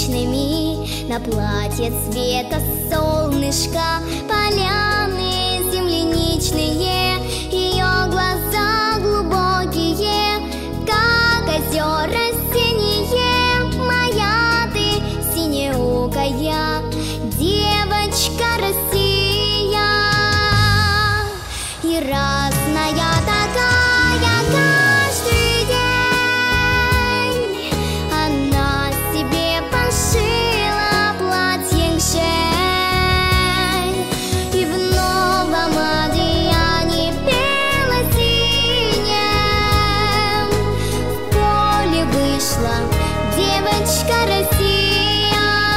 земляничными, на платье цвета солнышка, поляны земляничные, ее глаза глубокие, как озера синие. Моя ты синеокая девочка Россия, и разная такая каждый день. Она себе пошила платье к шее, и в новом одеянии бело-синем в поле вышла девочка Россия.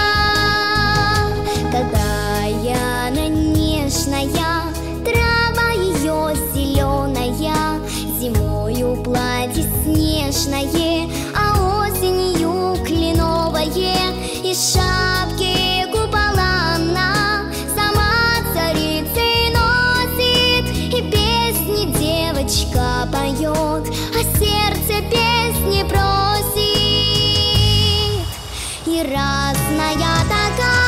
Какая она нежная, трава ее зеленая, зимою платье снежное, а осенью кленовое, и шапки купола она сама царицей носит, и песни девочка поет, а сердце песни просит. И разная такая